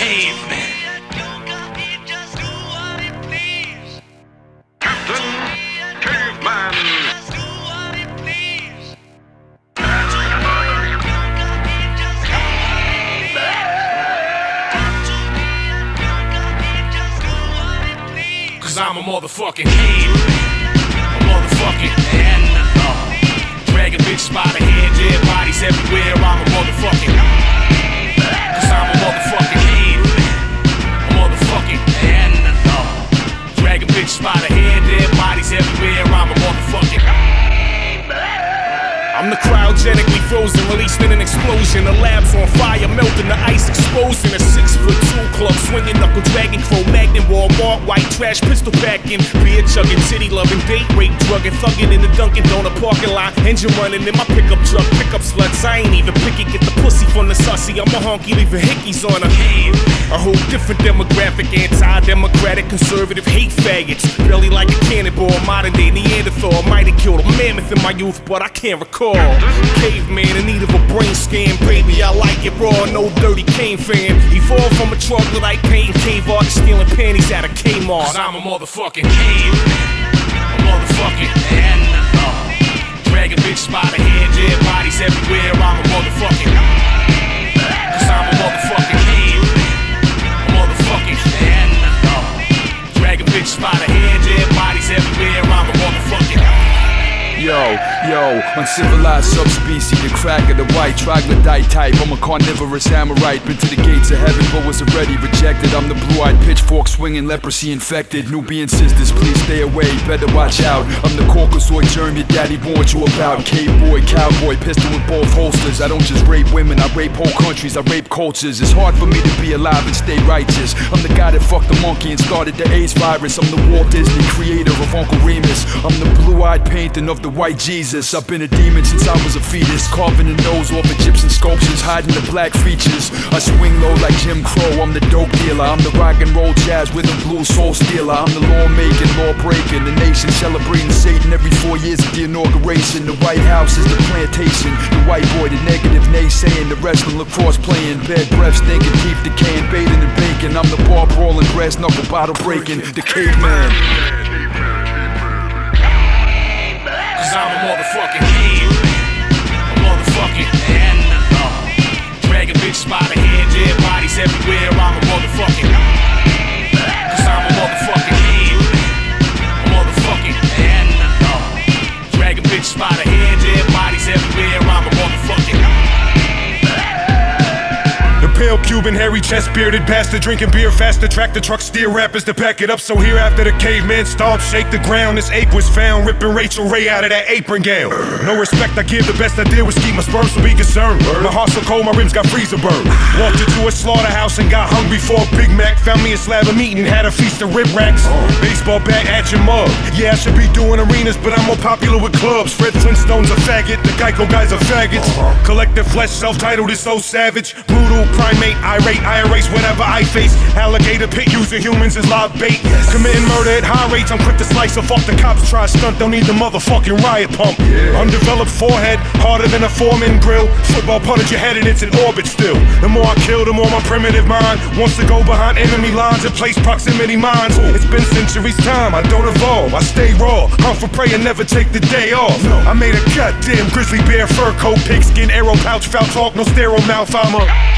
caveman. Captain Caveman. Cause I'm a motherfucking caveman. A motherfucking Neanderthal. Dragging bitches by the head, dead bodies everywhere. I'm a motherfucking. Cause I'm a motherfucking caveman. A motherfucking Neanderthal. Dragging bitches by the head, dead bodies everywhere. I'm a motherfucking. I'm the cryogenically frozen, released in an explosion. The lab's on fire, melting the ice, exposing a 6'2" club, swinging knuckle dragging, Cro-Magnon, Walmart, white trash, pistol packing, beer chugging, titty loving, date rape, drugging, thugging in the Dunkin' Donut parking lot, engine running in my pickup truck, pickup sluts. I ain't even picky, get the pussy from the sussy. I'm a honky, leaving hickeys on a whole different demographic, anti-democratic, conservative, hate faggots, barely like a cannonball, modern day Neanderthal. Might have killed a mammoth in my youth, but I can't recall. Caveman in need of a brain scan, baby, I like it raw, no dirty cane fan. Evolved from a troglodyte painting cave artist, stealing panties out of Kmart. Cause I'm a motherfucking caveman, a motherfucking Neanderthal. Dragging bitches by the head, dead bodies everywhere. I'm a motherfucking. Cause I'm a motherfucking caveman, a motherfucking Neanderthal. Dragging bitches by the head, dead bodies everywhere. I'm a motherfucking. Yo, uncivilized subspecies, the crack of the white troglodyte type. I'm a carnivorous Amorite, been to the gates of heaven but was already rejected. I'm the blue-eyed pitchfork swinging, leprosy infected. Nubian sisters, please stay away, better watch out. I'm the Caucasoid germ your daddy warned you about. K-boy, cowboy, pistol in both holsters. I don't just rape women, I rape whole countries, I rape cultures. It's hard for me to be alive and stay righteous. I'm the guy that fucked the monkey and started the AIDS virus. I'm the Walt Disney creator of Uncle Remus. I'm the blue-eyed painting of the white Jesus. I've been a demon since I was a fetus, carving the nose off Egyptian sculptures, hiding the black features. I swing low like Jim Crow, I'm the dope dealer. I'm the rock and roll jazz rhythm blues soul stealer. I'm the law-making, law-breaking, the nation celebrating Satan every 4 years at the inauguration. The White House is the plantation, the white boy, the negative naysaying, the wrestling, lacrosse playing, bad breath stinking, teeth decaying, bathing and baking. I'm the bar brawling, brass knuckle bottle breaking, the caveman. Cause I'm a motherfucking caveman, a motherfucking Neanderthal. Dragging bitches by the head, dead bodies everywhere. I'm a motherfucking. Cause I'm a motherfucking caveman, a motherfucking Neanderthal. Dragging bitches by the head, dead bodies everywhere. I'm a motherfucking. The pale Cuban, hairy chest, bearded bastard, drinking beer faster, tractor truck, steer rappers to pack it up. So here after the caveman stomp, shake the ground, this ape was found, ripping Rachel Ray out of that apron gown. No respect I give, the best I did was keep my sperms to be concerned. My heart's so cold, my rims got freezer burn. Walked into a slaughterhouse and got hungry for a Big Mac. Found me a slab of meat and had a feast of rib racks. Baseball bat at your mug. Yeah, I should be doing arenas, but I'm more popular with clubs. Fred Flintstone's a faggot, the Geico guys are faggots. Collective flesh, self-titled is so savage. Brutal, primate, irate, I erase whatever I face. Alligator pit using humans as live bait. Committing murder at high rates, I'm quick to slice off the cops. Try stunt, don't need the motherfucking riot pump. Undeveloped forehead, harder than a Foreman grill. Football punted your head and it's in orbit still. The more I kill, the more my primitive mind wants to go behind enemy lines and place proximity mines. It's been centuries time, I don't evolve, I stay raw. Hunt for prey and never take the day off. I made a goddamn grizzly bear fur coat, pigskin, arrow pouch, foul talk, no sterile mouth. I'm a